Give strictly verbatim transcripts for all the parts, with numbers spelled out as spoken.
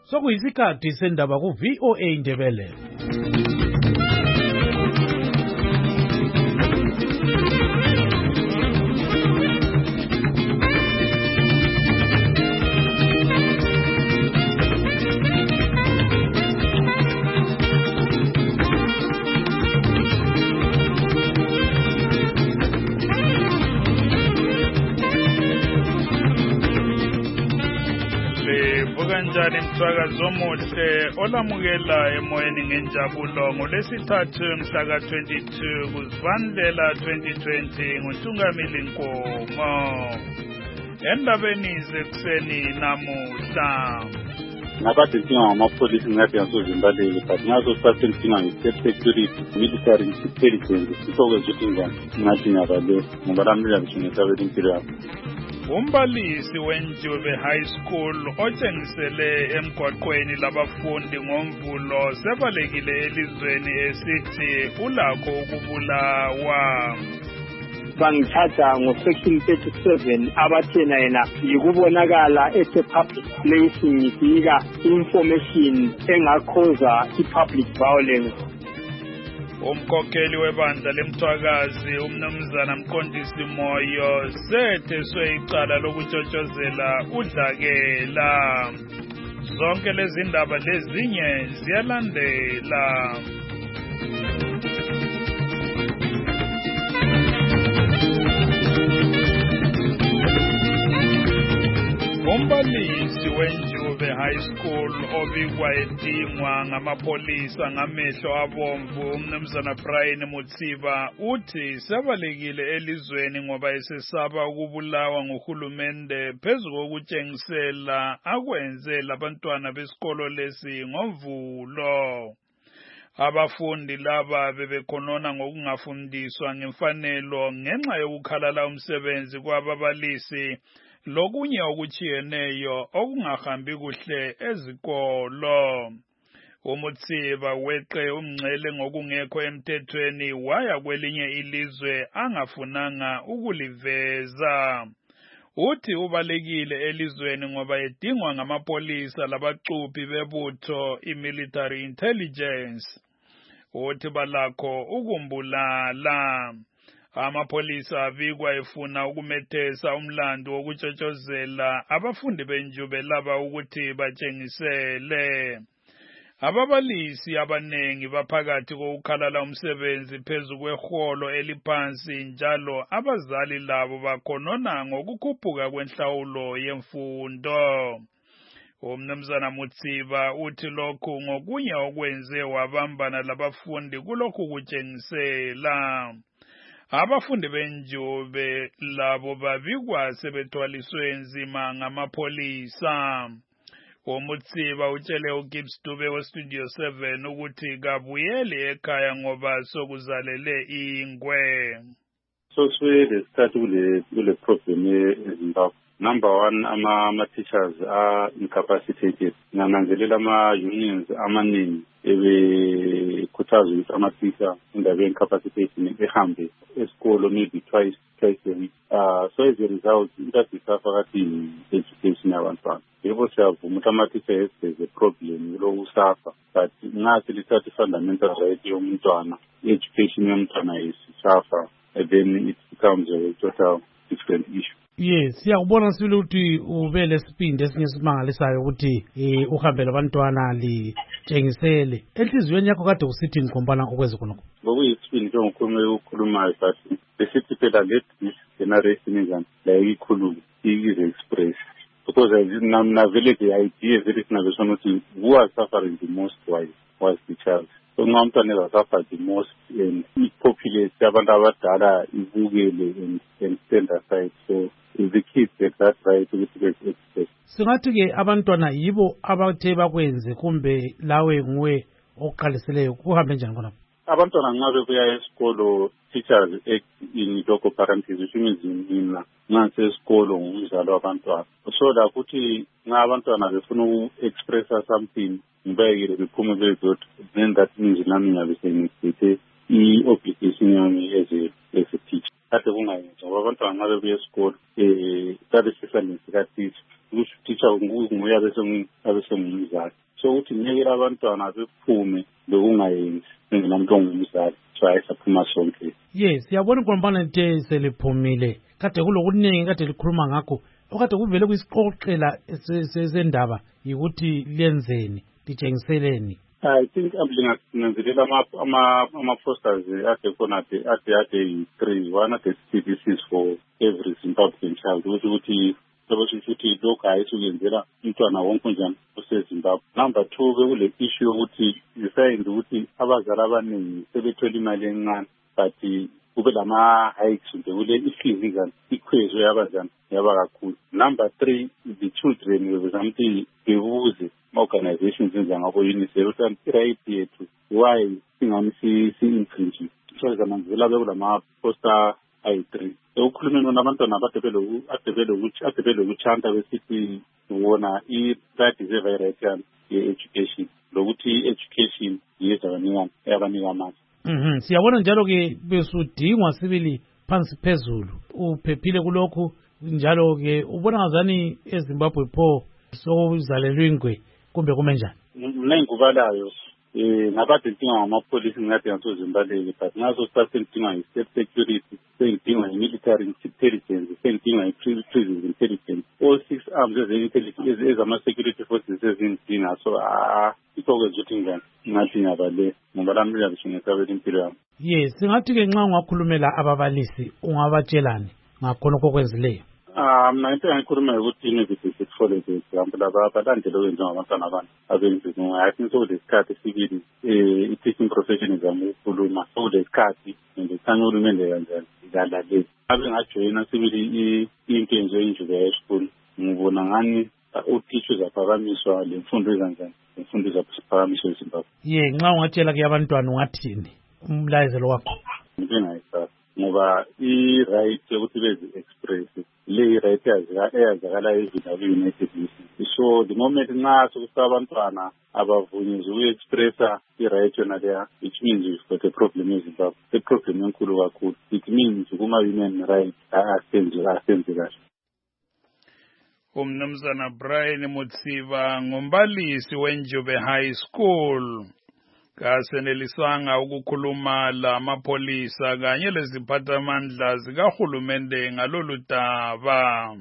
Sokuyisikhathi sendaba ku V O A Ndebele. Kanjani msakazo omuhle olamukela emoyeni ngenjabulo ngolesithathu mhla ka twenty-two kuZibandlela twenty twenty nguNtungamili Nkomo. Endabeni zekuseni namuhla Ngaphathi inkinga ngamapolisi ngathi yasoZimbabwe but ngaso sithathe inkinga nge-security military intelligence isokwenza ukuthi njani ngathi ngabale ngoba lamila ngisho impilo yakho. Umbalisi weNjube High School otshengisele emgwaqweni labafundi ngomvulo sebalekile elizweni esithi ulakho ukubulawa. Bangithatha ngo-section thirty-seven abathena yena yikubonakala at a public place ngifika information engakhoza i-public violence. Umkhokheli webandla lemthwakazi umnumzana Mqondisi Moyo setheswe icala lokutshotshozela udlakela. Zonke lezi ndaba lezinye ziyalandela. Umbalisi weNjube High School obikwa edingwa ngamapolisa ngamehlo abomvu umnumzana Brian Mutsiba uthi sebalekile elizweni ngoba esesaba ukubulawa nguhulumende phezu kokutshengisela akwenze labantwana besikolo lesi ngovulo. Abafundi laba bebekhonona ngokungafundiswa ngemfanelo ngenxa yokukhalala umsebenzi kwababalisi lokunye okuchiyeneyo okungahambi kuhle ezikolo. Umutsiba weqe umngcele ngokungekho emthethweni waya kwelinye ilizwe angafunanga ukuliveza. Uthi ubalekile elizweni ngoba edingwa ngamapolisa labacuphi bebutho i-military intelligence. Uthi balakho ukumbulala. Amapolisa abikwa efuna ukumethesa umlando wokutshotshozela abafundi beNjube laba ukuthi batshengisele. Ababalisi abanengi baphakathi kokukhalala umsebenzi phezu kweholo eliphansi njalo abazali labo bakhonona ngokukhuphuka kwenhlawulo yemfundo. Umnumzana Mutsiba uthi lokhu ngokunye okwenze wabambana labafundi kulokhu kutshengisela. Abafundi beNjube labo babikwa sebethwaliswe nzima ngamapolisa. Umutsiba utshele uGibbs Dube weStudio seven ukuthi kabuyeli ekhaya ngoba sokuzalele ingwe. So siwele start kule kule problem eZimbabwe. Number one, ama ama teachers are incapacitated. Nananzelela ama unions amaningi ebe khuthaza ukuthi ama-teacher indaba incapacitated ehambe esikolo maybe twice twice a week. Uh, so as a result, into phakathi education yabantwana. Yebo siyavuma ukuthi ama-teacher there's a problem yilo usafa, but ngathi lithatha fundamental right yomntwana, education yomntwana isisafa, and then it becomes a total different issue. Yes, siyakubona sibili ukuthi ube lesipindi esinye simangalisayo ukuthi eh uhambela abantwana litshengisele. Enhliziyweni yakho kade usithi ngikhombana okweze khonokho. Ngokuyisipindi nje ngikhuluma ukukhuluma but besithi phela let this generation njani la ikhuluma ize express because na vele the idea very sinabesona ukuthi who are suffering the most was was the child. So umntwana ezasuffer the most and i-populate abantu abadala ibukele and stand aside. So the kids get that right ukuthi be-express. Singathi ke abantwana yibo abathe bakwenze kumbe lawe nguwe oqaliseleyo kuhambe njani khona? Abantwana ngabe kuya esikolo teachers act in local parenting which means mina ngase esikolo ngumzali wabantwana. So la ukuthi ngabantwana befuna uku-expressa something ngibekile bephume bezot then that means nami ngabe sengiphethe i-obligation yami as a as a teacher. Kade kungayenza ngoba abantwana ngabe kuya esikolo eh kade sisalenzi ka-teacher ukuthi teacher nguye bese bese ngumzali so uthi ngeke abantwana bephume lokungayenzi njengomuntu ongumzali so ayisaphuma sonke. Yes, siyabona inkompana nje seliphumile kade kulokuningi kade likhuluma ngakho okade kuvele kuyisiqoqela sendaba ukuthi lenzeni litshengiseleni. I think amlinganzelela ama ama posters ade khona ade ade ade three one at the C D Cs for every Zimbabwean child ukuthi ukuthi ukuthi lokho ayisukenzela umntwana wonke njani oseZimbabwe. Number two bekule issue ukuthi ifayinde ukuthi abazali abaningi sebethola imali encane but kube lama hikes nje kule ifees njani ikhwezwe yabazali yaba kakhulu. Number three the children bezamthi bebuze organizations njengabo UNICEF ukuthi right yethu why singani si si infringe so zamangela bekulama poster ayi three ukukhuluma nabantwana abadebele adebele ukuthi adebele ukuchanta besithi ubona i that is a very right ye education lokuthi education yezabanika yabanika amandla. Mhm siyabona njalo ke besudingwa sibili phansi phezulu uphephile kulokhu njalo ke ubona ngazani eZimbabwe pho sokuzalelwe ingwe kumbe kumenjani. Mina ngikubalayo eh ngabade ngidinga ngamapolisi ngade ngasozimbalele but ngazo start ngidinga i-state security sengidinga i-military intelligence sengidinga i-prison intelligence all six arms eze-intelligence ezama-security forces ezingidinga so ah ikokwenza ukuthi ngani ngathi ngabale ngoba lami liyabishingesabela impilo yami. Yes singathi-ke nxa ungakhulumela ababalisi ungabatshelani ngakhona okokwenzileyo. Ah mina into engikhuluma ukuthi university kufole nje example laba balandele okwenza ngabantwana abantu abenzi ngathi sokulesikhathi sibili eh i-teaching profession izama ukukhuluma sokulesikhathi ngithanda uhulumende kanjani idlalale abe ngajoyina sibili into enje enjuke e-school ngibona ngani uteachers aphakamiswa le mfundo ezanjani imfundo zaphakamiswa eZimbabwe. Ye nxa ungatshela ke abantwana ungathini umlayezelo wakho? Ngingayisa ngoba i-right yokuthi bezi express le right eyazakala ezindaweni United Nations so the moment nxa sokuthi abantwana abavunyezwe uku-expressa i-right yona leya which means we've got a problem eZimbabwe the problem enkulu kakhulu it means kuma-human rights asenze asenze kahle. Umnumzana Brian Mutsiba ngumbalisi weNjube High School kaseneliswanga ukukhuluma lamapolisa kanye leziphathamandla zikahulumende ngalolu daba.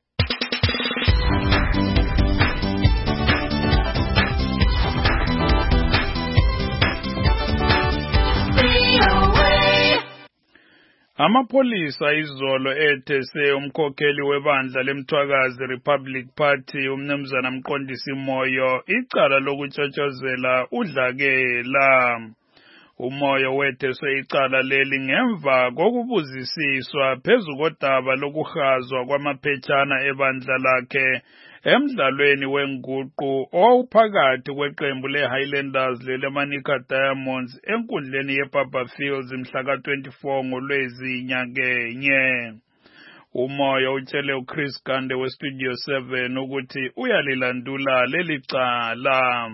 Amapolisa izolo ethese umkhokheli webandla lemthwakazi Republic Party umnumzana Mqondisi Moyo icala lokutshotshozela udlakela. Umoyo wetheswe icala leli ngemva kokubuzisiswa phezu kodaba lokuhazwa kwamaphetshana ebandla lakhe emdlalweni wenguqu owawuphakathi kweqembu le-Highlanders lele-Manica Diamonds enkundleni ye-Papa Fields mhla ka twenty-four ngoLwezi nyakenye. Umoyo utshele uChris Gande weStudio seven ukuthi uyalilandula leli cala.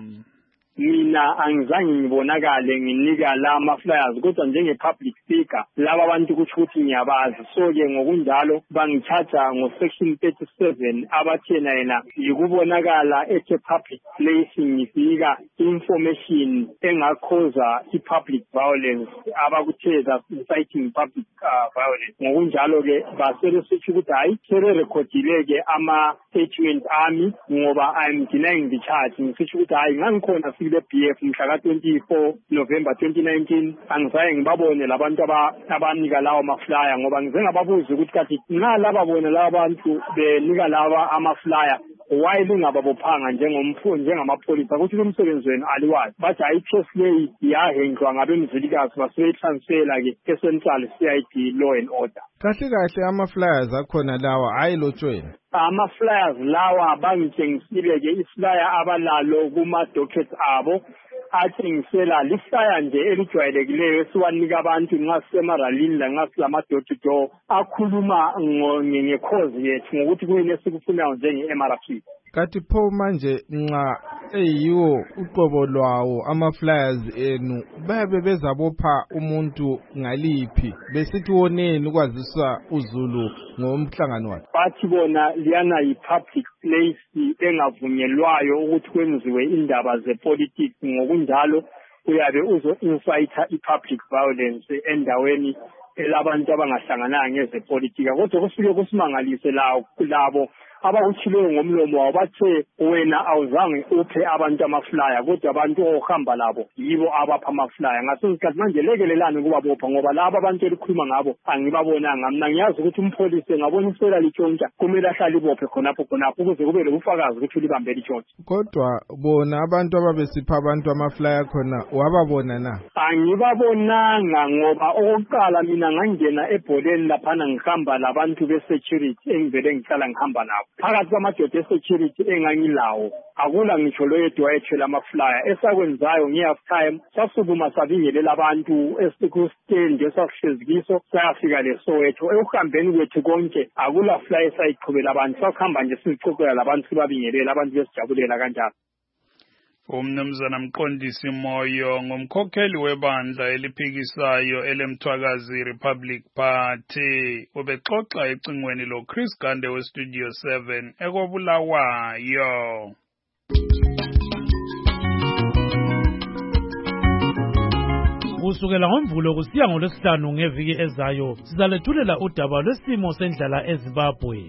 Mina angizange ngibonakale nginika la ama-flyers kodwa njenge-public speaker laba abantu kusho ukuthi ngiyabazi so-ke ngokunjalo bangithatha ngo-section thirty-seven abathena yena yikubonakala ethe public place ngifika information engakhoza i-public violence abakutheza inciting public uh, violence ngokunjalo-ke basebesitsho ukuthi hayi seberekhodile-ke ama-statement ami ngoba I'm denying the charge ngisitsho ukuthi hayi ngangikhona le B F mhla ka twenty-four November twenty nineteen angizaye ngibabone labantu abanika lawo ama-flyer ngoba ngize ngababuza ukuthi kathi nxa laba bona laba bantu benika laba ama-flyer why lingababophanga njengomfundi njengamapholisa ukuthi lo msebenzi wenu aliwazi bathi hayi i-case leyi yahenjwa ngabemzilikazi baseyitransfera-ke e-Central C I D Law and Order. Kahle kahle ama-flyers akhona lawa ayilotshweni. Ama-flyers lawa bangitshengisile-ke iflyer abalalo kuma-docket abo athengisela liflyer nje elijwayelekileyo esiwanika abantu nxa sisemaralini lanxa silama-door-to-door akhuluma ngekhozi yethu ngokuthi kuyini esikufunayo njenge-M R P. Kathi pho manje nxa eyiwo uqobo lwawo ama-flyers enu bayabe bezabopha umuntu ngaliphi besithi woneni ukwazisa uZulu ngomhlangano wakhe? Bathi bona liyana yi-public place engavunyelwayo ukuthi kwenziwe indaba zepolitics, ngokunjalo uyabe uzo-incita i-public violence endaweni elabantu abangahlangananga ngezepolitika. Kodwa kusuke kusimangalise labo abakutshileyo ngomlomo wabo bathe wena awuzange uphe abantu amaflyer, kodwa abantu ohamba labo yibo abapha amaflyer. Ngasesikhathi manje lekelelani kubabopha, ngoba laba abantu elikhuluma ngabo angibabonanga. Mina ngiyazi ukuthi umpolisi engabona isela litshontsha kumele ahlale ibophe khonapho khonapho ukuze kube lobufakazi ukuthi ulibambe litshontsha. Kodwa bona abantu ababesipha abantu amaflyer khona wababona na? Angibabonanga, ngoba okokuqala mina ngangena ebholeni laphana ngihamba labantu be-security engivele ngihlala ngihamba nabo. Phakathi kwamadoda e-security engangilawo akula ngitsho loyedwa wayethwele amaflyer. Esakwenzayo nge-half time sasukuma sabingelela abantu esikustand esasihlezi kiso sayafika leSoweto. Ekuhambeni kwethu konke akula flyer esayiqhubela abantu, sasihamba nje sizicocela labantu sibabingelela abantu besijabulela kanjalo. Umnumzana Mqondisi Moyo ngumkhokheli webandla eliphikisayo elemthwakazi Republic Party. Ubexoxa ecingweni lo Chris Gande we Studio seven ekobulawayo. Kusukela ngoMvulo kusiya ngoLwesihlanu ngeviki ezayo sizalethulela udaba lwesimo sendlala eZimbabwe.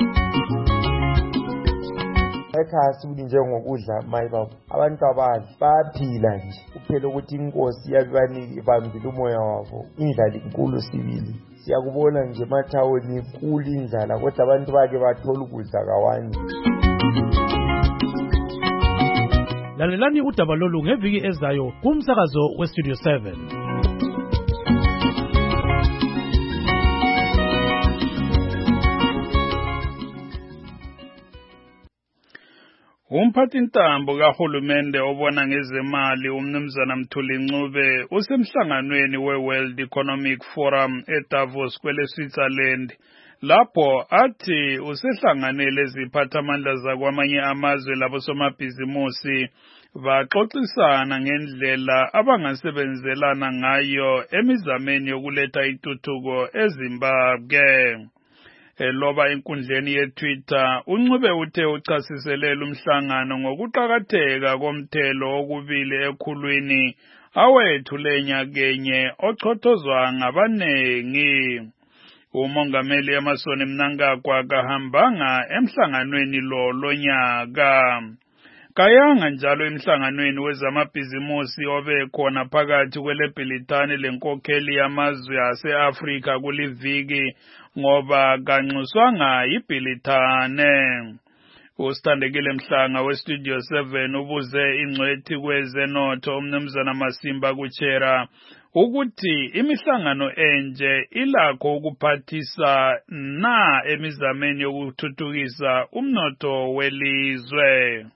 Ekhasi kuli njengokudla mayibaba abantu abadla bayaphila nje kuphela ukuthi inkosi yabibaniki ibambile umoya wabo. Indlala inkulu sibili siyakubona nje emathawuni kuli indlala, kodwa abantu bake bathola ukudla kawani. Lalelani udaba lolu ngeviki ezayo kumsakazo we Studio seven. Umphathintambo kahulumende obona ngezemali umnumzana Mthuli Ncube usemhlanganweni we-World Economic Forum eDavos kwele Switzerland, lapho athi usehlanganele iziphathamandla zakwamanye amazwe labosomabhizimusi baxoxisana ngendlela abangasebenzelana ngayo emizameni yokuletha intuthuko eZimbabwe. Eloba enkundleni yeTwitter, uNcube uthe uchasiselela umhlangano ngokuqakatheka komthelo okubili ekhulwini awethule nyakenye ochothozwa ngabanengi. Umongameli Emmerson Mnangagwa kahambanga emhlanganweni lo lonyaka. Kayanga njalo emhlanganweni wezamabhizimusi obekhona phakathi kweleBhilitane lenkokheli yamazwe ase-Afrika kuliviki ngoba kanxuswanga yiBhilitane. Usithandekile Mhlanga we-Studio seven ubuze ingcwethi kwezenotho umnumzana Masimba Kuchera ukuthi imihlangano enje ilakho ukuphathisa na emizameni yokuthuthukisa umnotho welizwe.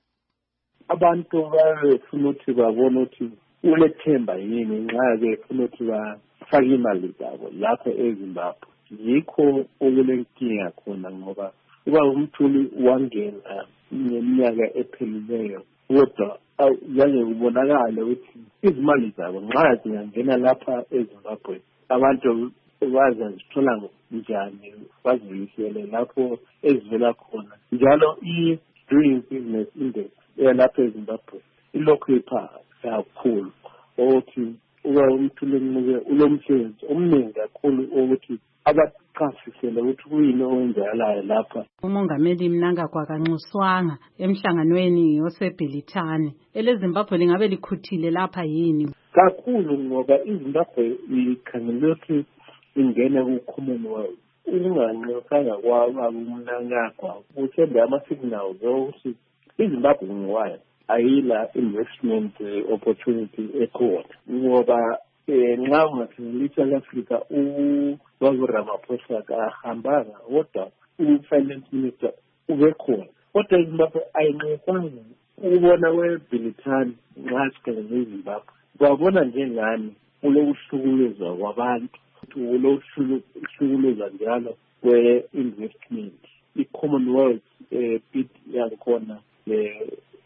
Abantu bayafuna ukuthi babone ukuthi ulethemba yini nxa befuna ukuthi bafake imali zabo lapho eZimbabwe. Yikho okulenkinga khona, ngoba uba umthuli wangena ngeminyaka ephelileyo kodwa zange kubonakale ukuthi izimali zabo nxa zingangena lapha eZimbabwe abantu bazazithola njani, bazibuyisele lapho ezivela khona. Njalo i-Doing Business Index lapha eZimbabwe ilokhu iphansi kakhulu, ukuthi uba umthuli ulomsebenzi omningi kakhulu ukuthi abachasisele ukuthi kuyini okwenzakalayo lapha. Umongameli Mnangagwa kanxuswanga emhlanganweni oseBhilitane. EleZimbabwe lingabe likhuthile lapha yini? Kakhulu, ngoba iZimbabwe ikhangelwe ukuthi ingene ku-Commonwealth. Ukunganxusanga kwaba uMnangagwa kuthembe ama-signals ukuthi iZimbabwe ngwayo ayila investment opportunity ekhona, ngoba nxa ungakhangela South Africa uBaba Ramaphosa kahambanga kodwa u-finance minister ubekhona, kodwa iZimbabwe ayinxusanga. Ukubona kweBhilitane nxa sikhangele iZimbabwe babona njengani ulokuhlukuluzwa kwabantu, ulokuhlukuluzwa njalo kwe-investment. I-Commonwealth bid yakhona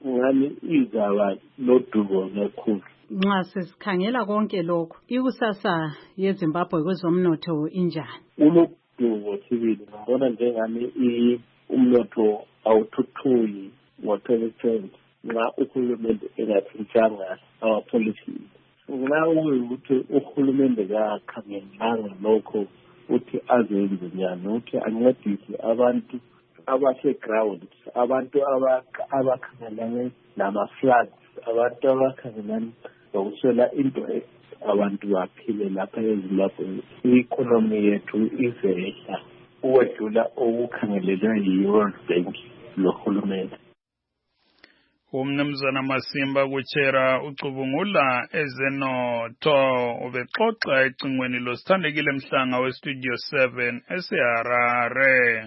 ngani izaba lodubo kakhulu. Nxa sesikhangela konke lokho, ikusasa yeZimbabwe kwezomnotho injani? Ulodubo sibili ngibona njengami umnotho awuthuthuki ngo-twenty nxa uhulumende engathintshanga our policies. Nxa ukuthi uhulumende kakhangelanga lokho uthi azenze njani ukuthi ancedise abantu abase-ground, abantu abakhangelane nama-floods, abantu abakhangelane nokuswela into abantu baphile lapha eZimbabwe. I-economy yethu izehla ukwedlula okukhangelelwe yi-World Bank lohulumende. Umnumzana Masimba kuchera ucubungula ezenotho ubexoxa ecingweni losithandekile Mhlanga weStudio seven eseHarare.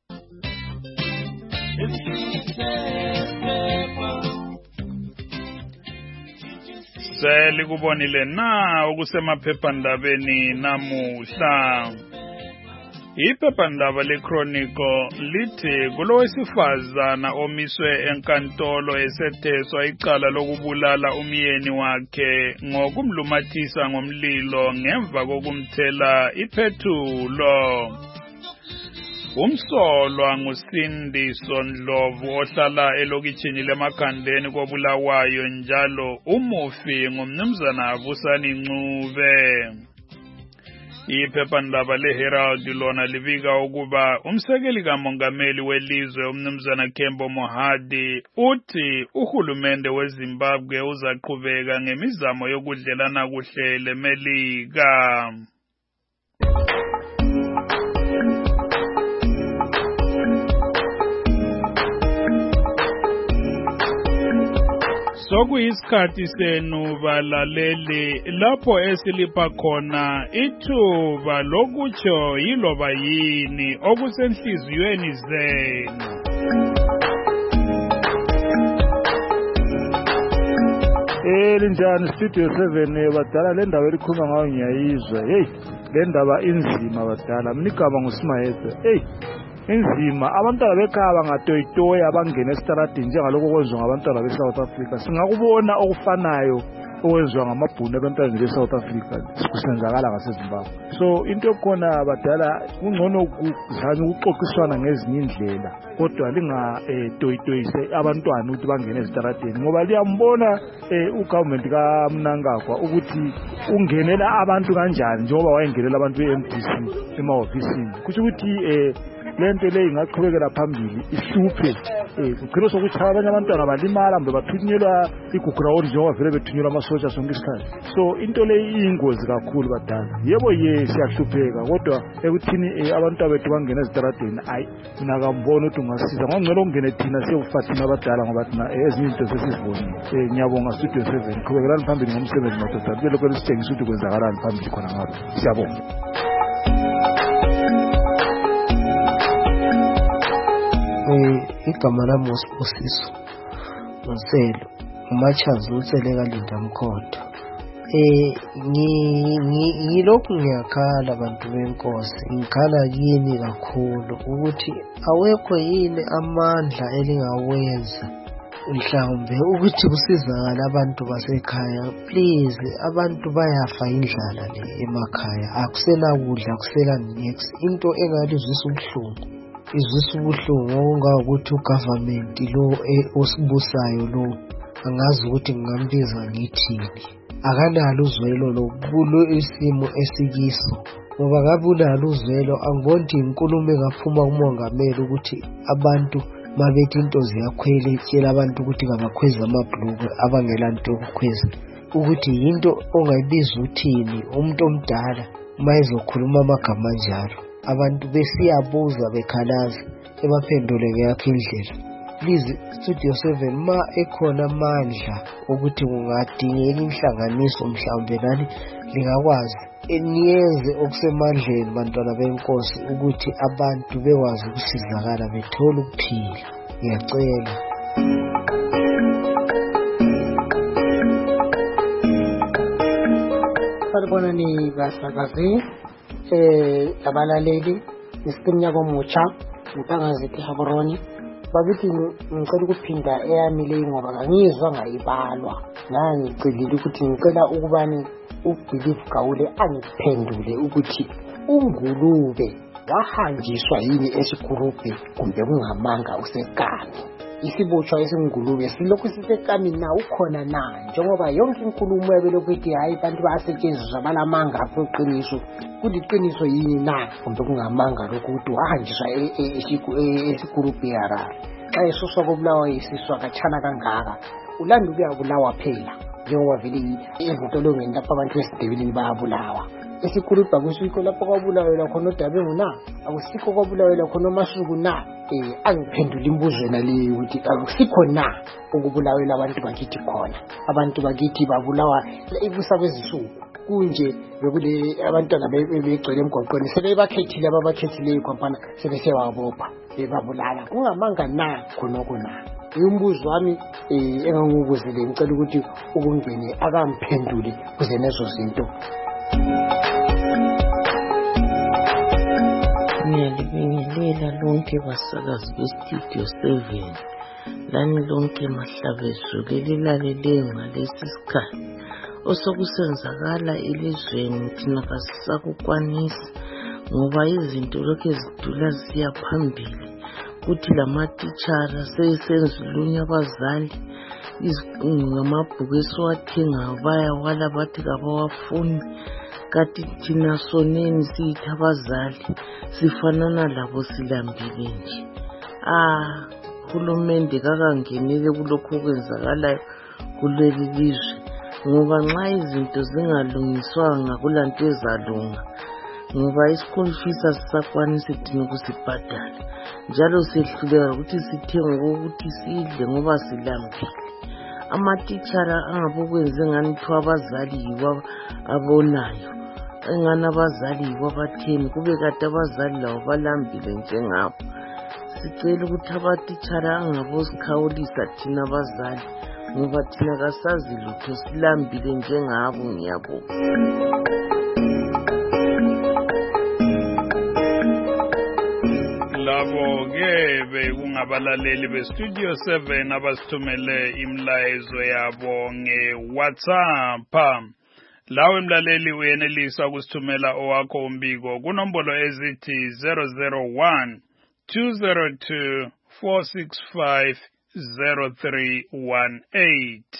Seli kubonile na okusemaphephandabeni namuhla. Iphephandaba leChronicle lithi kulowesifazana omiswe enkantolo esetheswa icala lokubulala umyeni wakhe ngokumlumathisa ngomlilo ngemva kokumthela iphethulo. Umsolwa nguSindiso Ndlovu ohlala elokitshini leMakhandeni koBulawayo njalo umufi ngumnumzana Vusani Ncube. Iphephandaba leHerald lona libika ukuba umsekeli kamongameli welizwe umnumzana Kembo Mohadi uthi uhulumende weZimbabwe uzaqhubeka ngemizamo yokudlelana kuhle leMelika. Sokuyisikhathi senu balaleli lapho esilipha khona ithuba lokutsho yiloba yini okusenhliziyweni zenu. Eh linjani Studio seven badala le ndaba elikhuluma ngayo ngiyayizwa. Hey, le ndaba inzima badala. Mina igama nguSimayethe. Hey, inzima abantwana bekhaya bangatoyitoya abangena esitaradini njengaloko kwenziwa ngabantwana beSouth Africa. Singakubona okufanayo okwenziwa ngamabhunu abantwana beSouth Africa kusenzakala ngaseZimbabwe. So into khona badala kungcono kuzama ukuxoxiswana ngezinye indlela kodwa linga toyitoyise abantwana ukuthi bangene esitaradini ngoba liyambona ugovernment kaMnangagwa ukuthi ungenela abantu kanjani njengoba wayengelela abantu be-M D C emahofisini. Kusho ukuthi lento le ingaqhubekela phambili ihluphe kukhona sokuthi abanye abantwana balimala mbe bathunyelwa igugrawundi njengoba vele bethunyelwa amasotsha sonke isikhathi. So into le iyingozi kakhulu badala. Yebo ye siyahlupheka kodwa ekuthini abantwana bethu bangena ezitaradeni ayi mina kambona ukuthi ungasiza ngongcela ungene thina siyofathina abadala ngoba thina ezinye izinto sesizibonile. Ngiyabonga Studio seven qhubekela phambili ngomsebenzi madoda kube lokho sitshengisa ukuthi kwenzakalani phambili khona ngalo. Siyabonga. Igama lami uSibusiso Nselo uMachazi utsele kaLinda Mkhoda. Eh ngilokhu ngiyakhala abantu benkosi ngikhala kini kakhulu ukuthi awekho yini amandla elingawenza mhlawumbe ukuthi kusizakala abantu basekhaya. Please abantu bayafa indlala le emakhaya akusela kudla akusela next into engalizwisa ubuhlungu. Izwisa ubuhlungu ngokungakuthi ugovernment lo osibusayo lo angazi ukuthi ngingambiza ngithini. Akanalo uzwelo lokulo isimo esikiso ngoba ngabunalo uzwelo angiboni inkulumo engaphuma kumongameli ukuthi abantu mabethi into ziyakhwela etshela abantu ukuthi kabakhweza amabhlukwe abangela nto ukukhweza ukuthi into ongayibiza uthini umuntu omdala mayizokhuluma amagama njalo. Abantu besiyabuza bekhalaza ebaphendule ngeyakhe indlela. Please Studio seven ma ekhona amandla ukuthi kungadingeka inhlanganiso mhlawumbe nani lingakwazi eniyenze okusemandleni bantwana benkosi ukuthi abantu bekwazi ukusizakala bethola ukuphila. Ngiyacela. Salibona ni basakazi eh abalaleli isiqinya komutsha Mpangazithi Haboroni bakithi ngicela ukuphinda eyami leyi ngoba ngangizwa ngayibalwa ngangicelile ukuthi ngicela ukubani uBelieve Gawule angiphendule ukuthi ungulube wahanjiswa yini esikurubhe kumbe kungamanga usekani. Isibotshwa esingulube silokhu sisekami na ukhona na njengoba yonke inkulumo yabelokhu ithi hayi abantu bayasetshenziswa balamanga apho iqiniso kuliqiniso yini na kumbe kungamanga lokhu ukuthi wahanjiswa esikurubhe yarara xa esuswa kobulawa isiswa kachana kangaka ulanda ukuyabulawa phela njengoba vele ezintolongweni lapho abantu besidebeleni bayabulawa esikurubha kusikho lapho kwabulawela khona oDabengu na akusikho kwabulawela khona oMasuku na eh angiphendula imibuzo yena leyo ukuthi akusikho na ukubulawela abantu bakithi khona abantu bakithi babulawa ibusa bezisuku kunje bekule abantwana begcwele emgoqweni sebebakhethile ababakhethileyo kwampana sebesewabopha bebabulala kungamanga na khonoko na umbuzo wami eh engangubuzile ngicela ukuthi ukungene akamphendule kuze nezo zinto. Ngiyalibingelela lonke basakazi bestudio seven lani lonke mahlabesuke lilalele ngalesi sikhathi osokusenzakala elizweni thina kasisakukwanisa ngoba izinto lokhu zidula ziya phambili kuthi lamatitshara seyisenzulunya abazali ngamabhuku esiwathengayo bayawala bathi kabawafuni kati thina soneni siyithi abazali sifanana labo silambile nje. Ah, uhulumende kakangenele kulokhu okwenzakalayo kuleli lizwe ngoba nxa izinto zingalungiswanga kulanto ezalunga ngoba ischool fees asisakwanisi thina ukusibhadala njalo sehluleka ukuthi sithenge ukuthi sidle ngoba silambile. Amatitshara angabokwenze ngani kuthiwa abazali yibo abonayo engani abazali yibo abatheni kube kade abazali labo balambile njengabo. Sicela ukuthi abatitshara angabosikhawulisa thina abazali ngoba thina kasazi lutho silambile njengabo ngiyabonga. Labo-ke bekungabalaleli bestudio seven abasithumele imlayezo yabo nge-WhatsApp. Lawe mlaleli uyenelisa ukusithumela owakho umbiko kunombolo ezithi zero zero one two zero two four six five zero three one eight.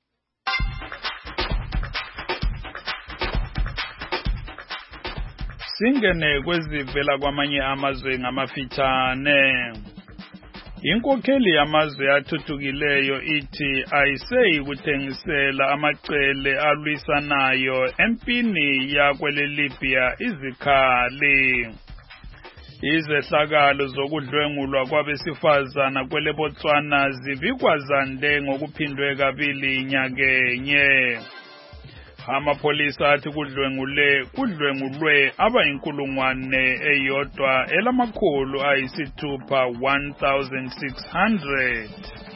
Singene kwezivela kwamanye amazwe ngamafitshane. Inkokheli yamazwe athuthukileyo ithi ayiseyi kuthengisela amacele alwisanayo empini yakwele Libya izikhali. Izehlakalo zokudlwengulwa kwabesifazana kwele Botswana zivikwa zande ngokuphindwe kabili nyakenye. Amapolisa athi kudlwengule kudlwengulwe abayinkulungwane eyodwa elamakhulu ayisithupha one thousand six hundred.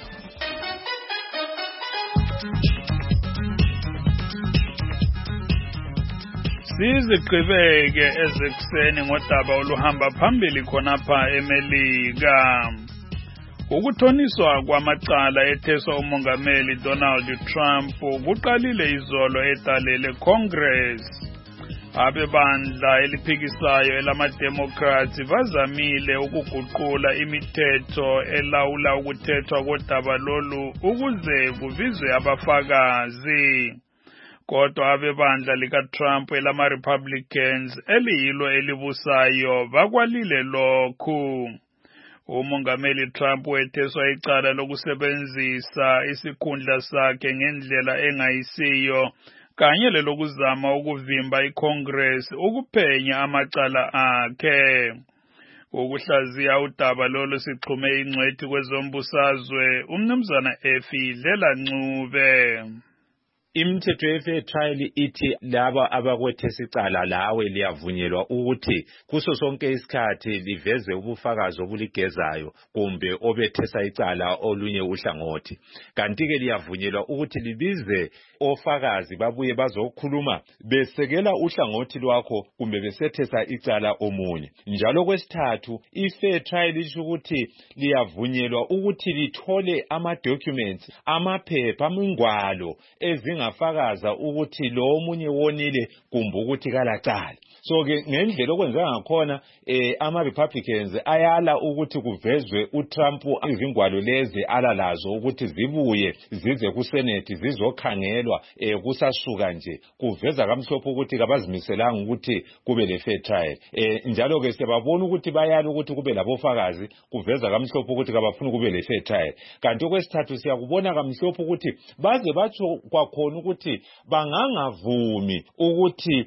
Sizigqibeke ezekuseni ngodaba oluhamba phambili khonapha eMelika. Ukuthoniswa kwamacala etheswa umongameli Donald Trump kuqalile izolo etalele Congress. Abebandla eliphikisayo elama-Democrats bazamile ukuguqula imithetho elawula ukuthethwa kodaba lolu ukuze kuvizwe abafakazi. Kodwa abebandla lika-Trump elama-Republicans eliyilo elibusayo bakwalile lokhu. Umongameli Trump wetheswa icala lokusebenzisa isikhundla sakhe ngendlela engayisiyo kanye lelokuzama ukuvimba iCongress ukuphenya amacala akhe. Ukuhlaziya udaba lolu sixhume ingcwethi kwezombusazwe umnumzana Effi Dlela Ncube. Imithetho ye-fair trial ithi laba abakwethesa icala lawe liyavunyelwa ukuthi kuso sonke isikhathi liveze ubufakazi obuligezayo kumbe obethesa icala olunye uhlangothi. Kanti ke liyavunyelwa ukuthi libize ofakazi babuye bazokhuluma besekela uhlangothi lwakho kumbe besethesa icala omunye. Njalo kwesithathu i-fair trial isho ukuthi liyavunyelwa ukuthi lithole ama-documents, amaphepha, amingwalo ezingafakaza ukuthi lo omunye wonile kumbe ukuthi kalacala. So ke ngendlela okwenzeka ngakhona eh ama Republicans ayala ukuthi kuvezwe uTrump izingwalo lezi alalazo ukuthi zibuye zize ku Senate zizokhangelwa eh kusasuka nje kuveza kamhlophe ukuthi kabazimiselanga ukuthi kube le fair trial. Eh njalo ke sebabona ukuthi bayala ukuthi kube labofakazi kuveza kamhlophe ukuthi kabafuna kube le fair trial. Kanti okwesithathu siyakubona kamhlophe ukuthi baze batsho kwakhona ukuthi bangangavumi ukuthi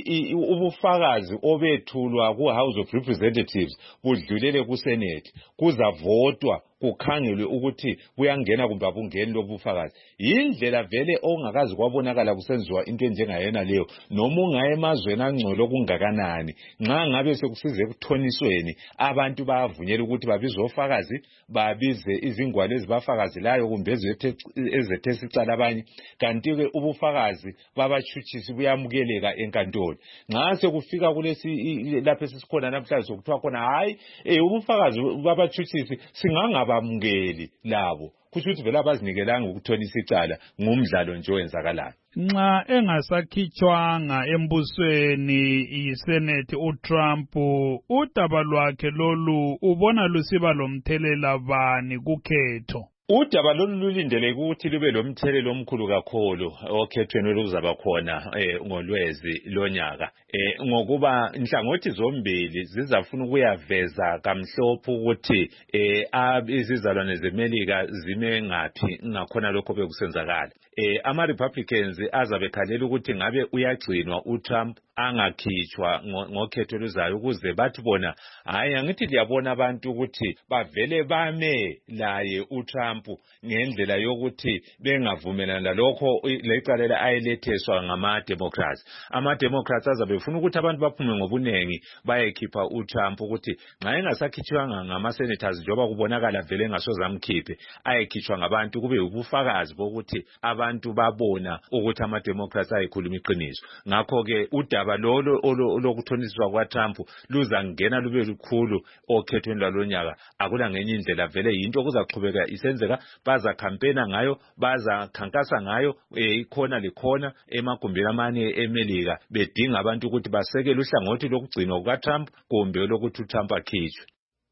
ubufakazi obethulwa ku House of Representatives budlulele ku Senate kuzavotwa kukhangelwe ukuthi kuyangena kumbe abungeni lobufakazi. Indlela vele ongakazi kwabonakala kusenziwa into enjengayena leyo noma ungaye emazweni angcolo kungakanani nxa ngabe sekusize ekuthonisweni abantu bayavunyela ukuthi babize ofakazi babize izingwalo ezibafakazilayo kumbe ezethesa icala abanye. Kanti ke ubufakazi babachutshisi buyamukeleka enkantolo. Nxa sekufika kulesi lapha sisikhona namhlanje sokuthiwa khona hayi eh ubufakazi babachutshisi singanga bamngeli labo kusho ukuthi vele abazinikelanga ukuthonisa icala ngumdlalo nje owenzakalayo. Nxa engasakhitshwanga embusweni iSenate uTrump udaba lwakhe lolu ubona lusiba lomthelela bani kukhetho? Udaba lolu lulindeleke ukuthi lube lomthelelo omkhulu kakhulu okhethweni oluzaba khona eh ngolwezi lonyaka eh ngokuba inhlangothi zombili zizafuna ukuyaveza kamhlophe ukuthi eh izizalwane zeMelika zime ngapi ngakhona lokho bekusenzakala. Eh ama Republicans azabe khalela ukuthi ngabe uyagcinwa uTrump angakhitshwa ngokhetho luzayo ukuze bathi bona hayi angithi liyabona abantu ukuthi bavele bame laye uTrump ngendlela yokuthi bengavumelana lalokho lecala ayeletheswa ngama Democrats. Ama Democrats azabe befuna ukuthi abantu baphume ngobunengi bayekhipha uTrump ukuthi nxa engasakhitshwanga ngama senators njoba kubonakala vele engasoze amkhiphe ayekhitshwa ngabantu kube ubufakazi bokuthi abantu babona ukuthi ama Democrats ayikhuluma iqiniso. Ngakho ke udaba lolo olokuthoniswa kwa Trump luza ngena lube lukhulu okhethweni lwalonyaka akula ngenye indlela vele into kuzaqhubeka isenzeka baza campaigna ngayo baza khankasa ngayo ikhona likhona emagumbini amane eMelika bedinga abantu ukuthi basekele uhlangothi lokugcinwa kuka Trump kumbe lokuthi uTrump akhitshwe.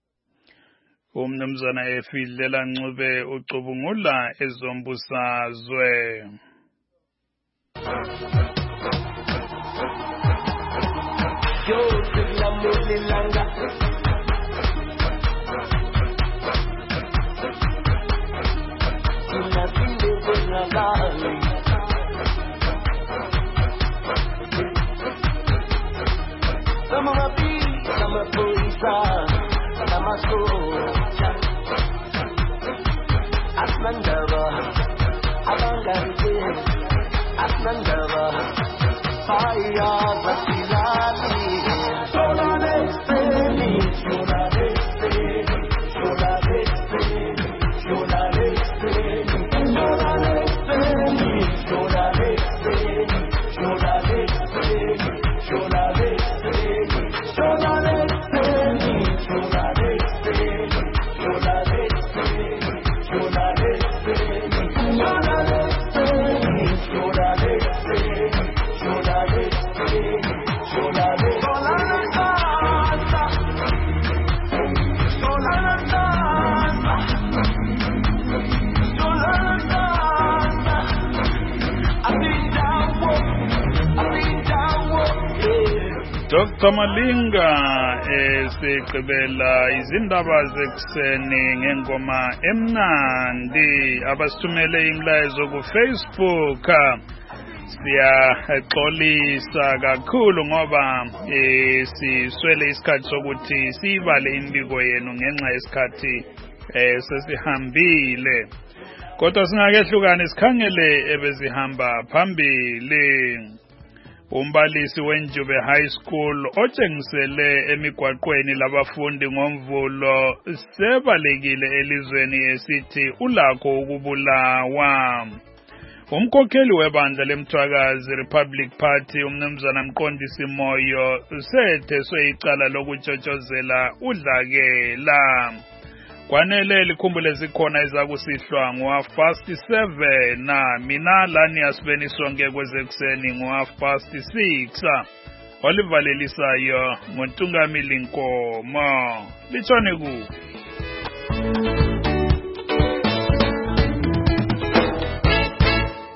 Umnumzana Efidlela Ncube ucubungula ezombusazwe. Yo, la mulilanga. Una pinde buena dale. Sama mapi, sama poisa, sama socha. Asmandava, abangante, asmandava. Fire, Vasilali. Sola Destiny, Sola Destiny, Sola Destiny, Sola Destiny, Sola Destiny, Sola Destiny, Sola Destiny, Sola Destiny, Sola Destiny, Sola Destiny, Sola Destiny, Sola Destiny, Sola Destiny, Sola Destiny. Doctor Malinga esigqibela izindaba zekuseni ngengoma emnandi abasithumele imlayezo ku Facebook. Siyaxolisa kakhulu ngoba eh siswele isikhathi sokuthi sibale imbiko yenu ngenxa yesikhathi eh sesihambile. kodwa singakehlukana sikhangele ebezihamba phambili. Umbalisi weNjube High School otshengisele emigwaqweni labafundi ngomvulo sebalekile elizweni esithi ulakho ukubulawa. Umkhokheli webandla leMthwakazi Republic Party umnumzana Mqondisi Moyo usetheswe icala lokutshotshozela udlakela. Kwanele likhumbule zikhona ezakusihlwa ngo half past seven na mina lani asibeni sonke kwezekuseni ngo half past six. Olivalelisayo ngoNtungamili Nkomo. Litshone ku